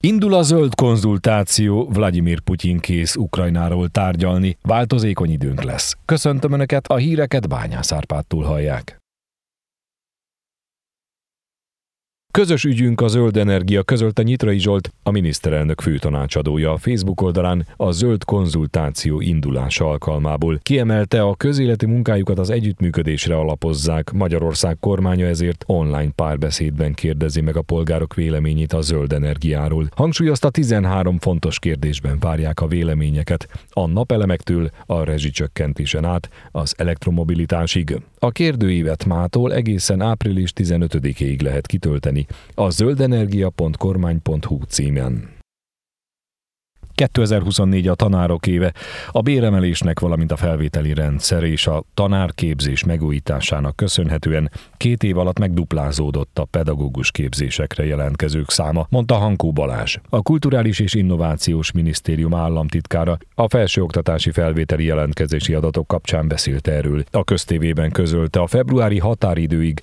Indul a zöld konzultáció, Vladimir Putyin kész Ukrajnáról tárgyalni, változékony időnk lesz. Köszöntöm Önöket, a híreket Bányász Árpádtól hallják. Közös ügyünk a zöld energia, közölte Nyitrai Zsolt, a miniszterelnök főtanácsadója a Facebook oldalán a zöld konzultáció indulása alkalmából. Kiemelte, a közéleti munkájukat az együttműködésre alapozzák, Magyarország kormánya ezért online párbeszédben kérdezi meg a polgárok véleményét a zöld energiáról. Hangsúlyozta, 13 fontos kérdésben várják a véleményeket, a napelemektől a rezsicsökkentésen át az elektromobilitásig. A kérdőívet mától egészen április 15-ig lehet kitölteni a zöldenergia.kormány.hu címen. 2024 a tanárok éve. A béremelésnek, valamint a felvételi rendszer és a tanárképzés megújításának köszönhetően 2 év alatt megduplázódott a pedagógus képzésekre jelentkezők száma, mondta Hankó Balázs. A Kulturális és Innovációs Minisztérium államtitkára a felsőoktatási felvételi jelentkezési adatok kapcsán beszélt erről. A Köztévében közölte, a februári határidőig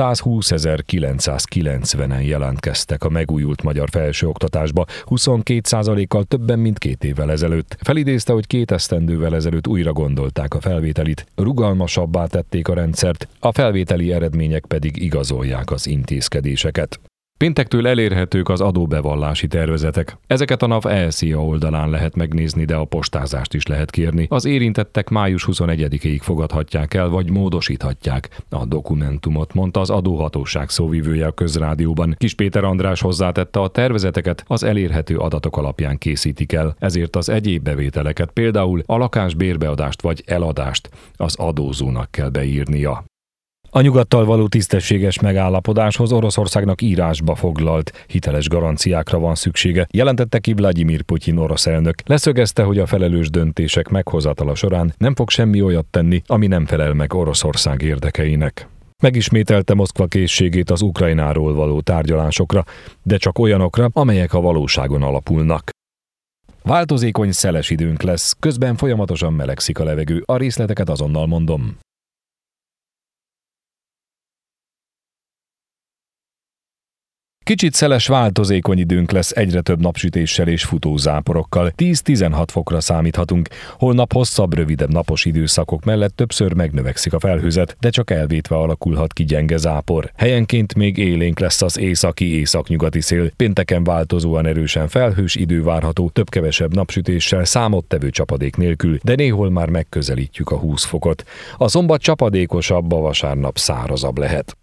120.990-en jelentkeztek a megújult magyar felsőoktatásba, 22%-kal többen, mint 2 évvel ezelőtt. Felidézte, hogy 2 esztendővel ezelőtt újra gondolták a felvételit, rugalmasabbá tették a rendszert, a felvételi eredmények pedig igazolják az intézkedéseket. Péntektől elérhetők az adóbevallási tervezetek. Ezeket a NAV ESZIA oldalán lehet megnézni, de a postázást is lehet kérni. Az érintettek május 21-ig fogadhatják el, vagy módosíthatják a dokumentumot, mondta az adóhatóság szóvivője a Közrádióban. Kis Péter András hozzátette, a tervezeteket az elérhető adatok alapján készítik el, ezért az egyéb bevételeket, például a lakás bérbeadást vagy eladást az adózónak kell beírnia. A nyugattal való tisztességes megállapodáshoz Oroszországnak írásba foglalt hiteles garanciákra van szüksége, jelentette ki Vladimir Putyin orosz elnök. Leszögezte, hogy a felelős döntések meghozatala során nem fog semmi olyat tenni, ami nem felel meg Oroszország érdekeinek. Megismételte Moszkva készségét az Ukrajnáról való tárgyalásokra, de csak olyanokra, amelyek a valóságon alapulnak. Változékony, szeles időnk lesz, közben folyamatosan melegszik a levegő, a részleteket azonnal mondom. Kicsit szeles, változékony időnk lesz, egyre több napsütéssel és futózáporokkal. 10-16 fokra számíthatunk. Holnap hosszabb, rövidebb napos időszakok mellett többször megnövekszik a felhőzet, de csak elvétve alakulhat ki gyenge zápor. Helyenként még élénk lesz az északi-északnyugati szél. Pénteken változóan erősen felhős idő várható, több-kevesebb napsütéssel, számottevő csapadék nélkül, de néhol már megközelítjük a 20 fokot. A szombat csapadékosabb, a vasárnap szárazabb lehet.